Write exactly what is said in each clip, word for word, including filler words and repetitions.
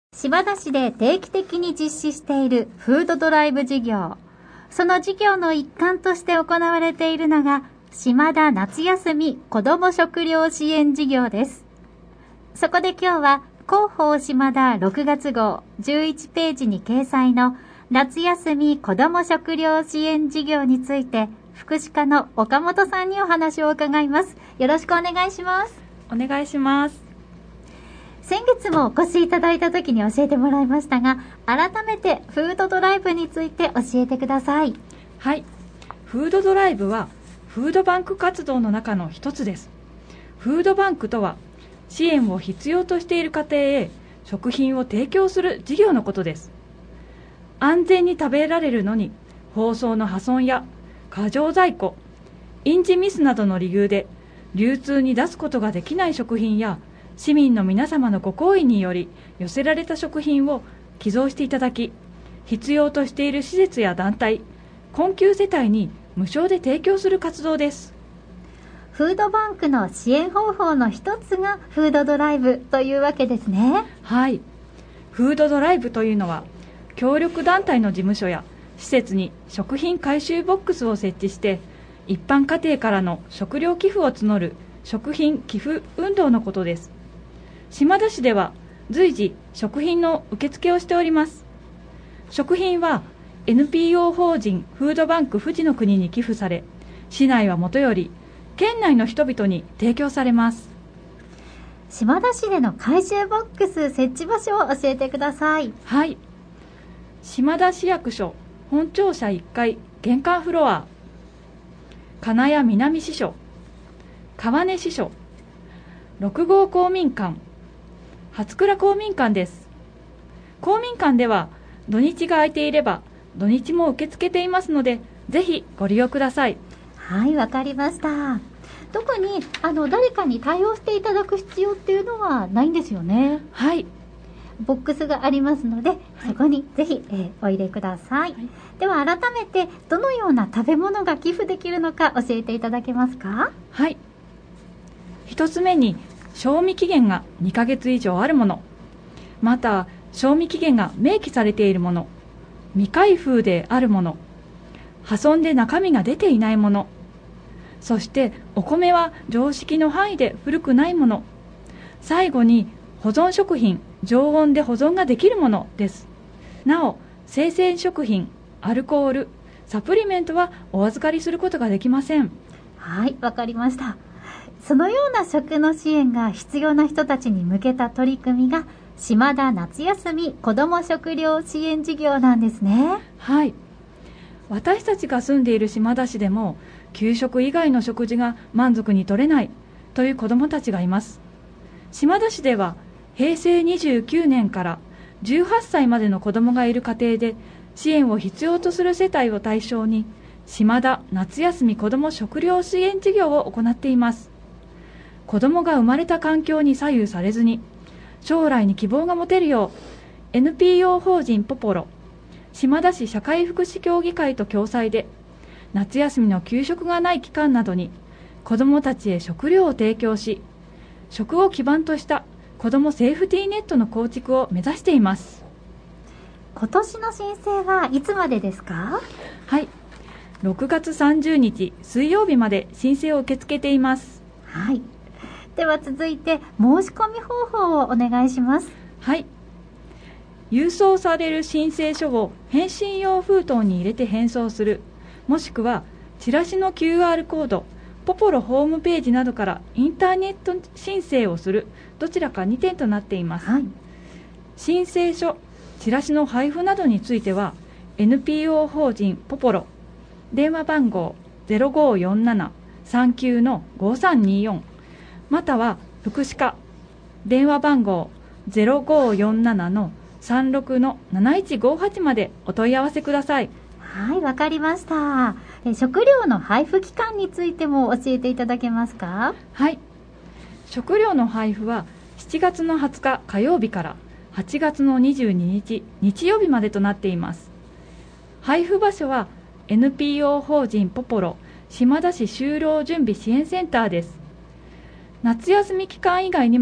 島田市で定期的に実施しているフードドライブ事業。その事業の一環として行われているのが、島田夏休み子ども食料支援事業です。そこで今日は、広報島田ろくがつ号じゅういちページに掲載の夏休み子ども食料支援事業について、福祉課の岡本さんにお話を伺います。よろしくお願いします。 お願いします。 先月もお越しいただいた時に教えてもらいましたが、改めてフードドライブについて教えてください。 はい。フードドライブはフードバンク活動の中の一つです。フードバンクとは、支援を必要としている家庭へ食品を提供する事業のことです。安全に食べられるのに、包装の破損や過剰在庫、印字ミスなどの理由で流通に出すことができない食品や、市民の皆様のご厚意により寄せられた食品を寄贈していただき、必要としている施設や団体、困窮世帯に無償で提供する活動です。 フードバンクの支援方法の一つがフードドライブというわけですね。 はい。フードドライブというのは、協力団体の事務所や施設に食品回収ボックスを設置して、一般家庭からの食料寄付を募る食品寄付運動のことです。島田市では随時食品の受付をしております。食品は エヌピーオー 法人フードバンク富士の国に寄付され、市内はもとより県内の人々に提供されます。 島田市での回収ボックス設置場所を教えてください。 はい。島田市役所本庁舎いっかい玄関フロア、金谷南支所、川根支所、ろく号公民館、初倉公民館です。公民館では土日が空いていれば土日も受け付けていますので、ぜひご利用ください。 はい、わかりました。特にあの誰かに対応していただく必要っていうのはないんですよね。 はい。 ボックスがありますので、はい、そこにぜひ、えー、お入れください。はい、では改めてどのような食べ物が寄付できるのか教えていただけますか？ はい。一つ目に、賞味期限がにかげつ以上あるもの、また賞味期限が明記されているもの、未開封であるもの、破損で中身が出ていないもの、そしてお米は常識の範囲で古くないもの、最後に保存食品、常温で保存ができるものです。なお、生鮮食品、アルコール、サプリメントはお預かりすることができません。 はい、わかりました。そのような食の支援が必要な人たちに向けた取り組みが島田夏休み子ども食料支援事業なんですね。 はい。私たちが住んでいる島田市でも、給食以外の食事が満足に取れないという子どもたちがいます。島田市ではへいせいにじゅうきゅうねんからじゅうはっさいまでの子どもがいる家庭で支援を必要とする世帯を対象に、島田夏休み子ども食料支援事業を行っています。子どもが生まれた環境に左右されずに、将来に希望が持てるよう、エヌピーオー 法人ポポロ、島田市社会福祉協議会と共催で、夏休みの給食がない期間などに、子どもたちへ食料を提供し、食を基盤とした子どもセーフティーネットの構築を目指しています。 今年の申請はいつまでですか？ はい。ろくがつさんじゅうにち水曜日まで申請を受け付けています。 はい。では続いて申し込み方法をお願いします。 はい。郵送される申請書を返信用封筒に入れて返送する、もしくはチラシの キューアール コード、ポポロホームページなどからインターネット申請をする、どちらかにてんとなっています。はい。申請書、チラシの配布などについては エヌピーオー 法人ポポロ、電話番号 ゼロごーよんなな さんきゅう ごさんにーよん、または福祉課、電話番号 ゼロごーよんなな さんろく なないちごはち までお問い合わせください。 はい、わかりました。え食料の配布期間についても教えていただけますか？ はい。食料の配布はしちがつのはつか火曜日からはちがつのにじゅうににち日曜日までとなっています。配布場所は エヌピーオー 法人ポポロ島田市就労準備支援センターです。夏休み期間以外にも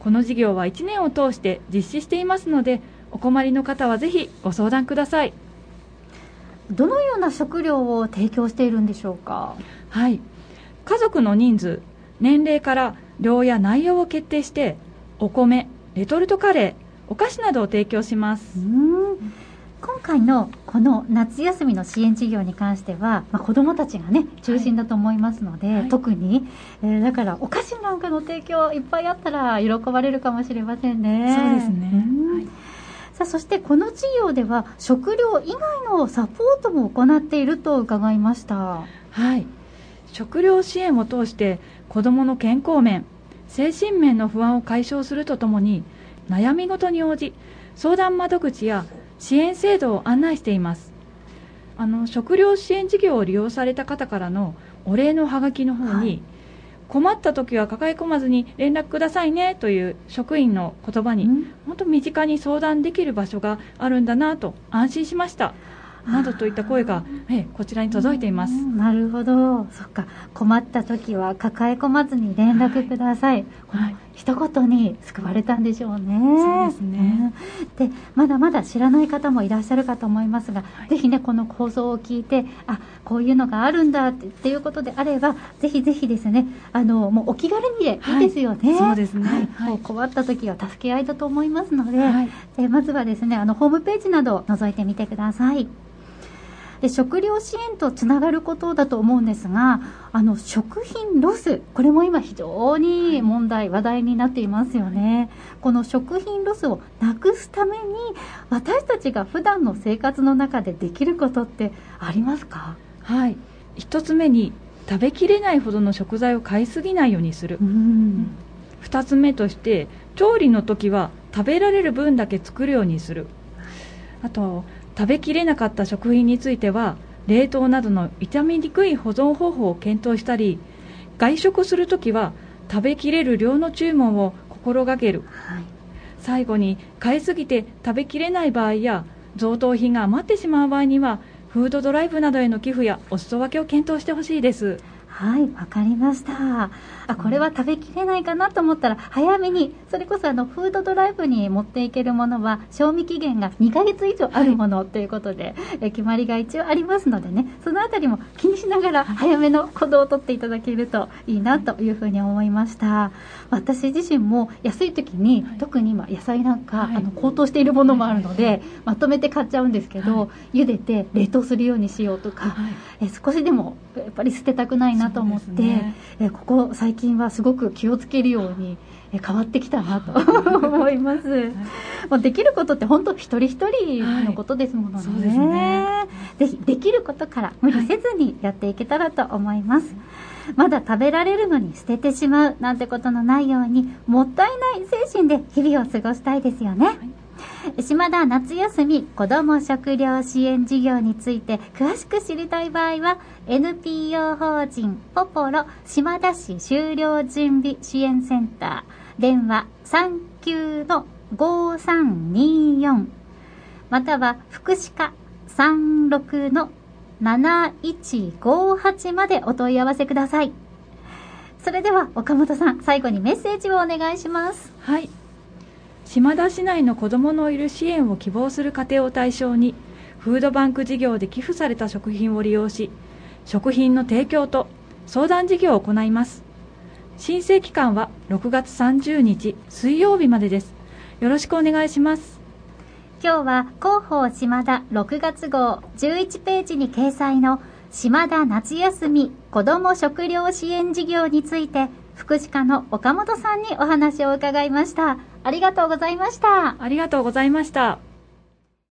この事業はいちねんを通して実施していますので、お困りの方はぜひご相談ください。 どのような食料を提供しているんでしょうか？ はい、家族の人数、年齢から量や内容を決定して、お米、レトルトカレー、お菓子などを提供します。 うーん、今回のこの夏休みの支援事業に関しては、まあ、子どもたちがね中心だと思いますので、はい、特に、えー、だからお菓子なんかの提供いっぱいあったら喜ばれるかもしれませんね。 そうですね、はい、 さあ、そしてこの事業では食料以外のサポートも行っていると伺いました。 はい、食料支援を通して子どもの健康面、精神面の不安を解消するとともに、悩み事に応じ相談窓口や支援制度を案内しています。あの食料支援事業を利用された方からのお礼のハガキの方に、はい、困った時は抱え込まずに連絡くださいねという職員の言葉に、うん、本当身近に相談できる場所があるんだなと安心しましたなどといった声が、えこちらに届いています。 なるほど、そっか、困った時は抱え込まずに連絡ください、はい、この一言に救われたんでしょうね。 そうですね、 でまだまだ知らない方もいらっしゃるかと思いますが、はい、ぜひねこの放送を聞いて、あ、こういうのがあるんだって、っていうことであれば、ぜひぜひですね、あのもうお気軽にでいいですよね、 はい、そうですね、 はいはい、困った時は助け合いだと思いますので、はい、でまずはですね、あのホームページなどを覗いてみてください。で食料支援とつながることだと思うんですが、あの食品ロス、これも今非常に問題、話題になっていますよね。この食品ロスをなくすために私たちが普段の生活の中でできることってありますか？ はい、一つ目に食べきれないほどの食材を買いすぎないようにする。うん、二つ目として調理の時は食べられる分だけ作るようにする。あと食べきれなかった食品については冷凍などの傷みにくい保存方法を検討したり、外食するときは食べきれる量の注文を心がける、はい、最後に買いすぎて食べきれない場合や贈答品が余ってしまう場合にはフードドライブなどへの寄付やお裾分けを検討してほしいです。 はい、わかりました。あ、これは食べきれないかなと思ったら早めに、それこそあのフードドライブに持っていけるものは賞味期限がにかげつ以上あるものということで、はい、え決まりが一応ありますのでね、そのあたりも気にしながら早めの行動をとっていただけるといいなというふうに思いました。私自身も安い時に、はい、特に今野菜なんか、はい、あの高騰しているものもあるので、はい、まとめて買っちゃうんですけど、はい、茹でて冷凍するようにしようとか、はい、え少しでもやっぱり捨てたくないなと思って、ね、えここ最近はすごく気をつけるようにえ変わってきたなと思います、はい、もうできることって本当一人一人のことですものね、はい、そうですね。ぜひできることから無理せずにやっていけたらと思います、はい、まだ食べられるのに捨ててしまうなんてことのないように、もったいない精神で日々を過ごしたいですよね、はい、島田夏休み子ども食料支援事業について詳しく知りたい場合は エヌピーオー 法人ポポロ島田市就労準備支援センター、電話 さんきゅうのごさんにーよん または福祉課 さんろくのなないちごはち までお問い合わせください。それでは岡本さん、最後にメッセージをお願いします。 はい、島田市内の子どものいる支援を希望する家庭を対象にフードバンク事業で寄付された食品を利用し、食品の提供と相談事業を行います。申請期間はろくがつさんじゅうにち水曜日までです。よろしくお願いします。 今日は広報島田ろくがつ号じゅういちページに掲載の島田夏休み子ども食料支援事業について福祉課の岡本さんにお話を伺いました。ありがとうございました。 ありがとうございました。